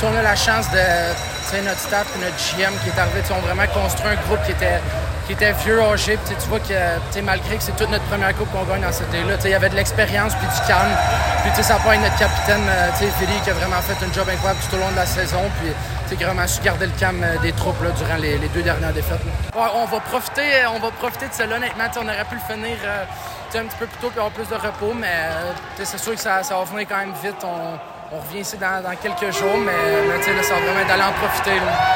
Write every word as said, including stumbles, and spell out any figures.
On a la chance de notre staff et notre G M qui est arrivé, ont vraiment construit un groupe qui était, qui était vieux, âgé. Puis tu vois que malgré que c'est toute notre première coupe qu'on gagne dans cette année-là, il y avait de l'expérience puis du calme. Puis ça part avec notre capitaine, Philly, qui a vraiment fait un job incroyable tout au long de la saison. Puis qui a vraiment su garder le calme des troupes là, durant les, les deux dernières défaites. Ouais, on va profiter, on va profiter de cela. Honnêtement, on aurait pu le finir euh, un petit peu plus tôt et avoir plus de repos, mais euh, c'est sûr que ça, ça va venir quand même vite. On, on revient ici dans, dans quelques jours, mais, mais là, ça va vraiment d'aller en profiter. Là.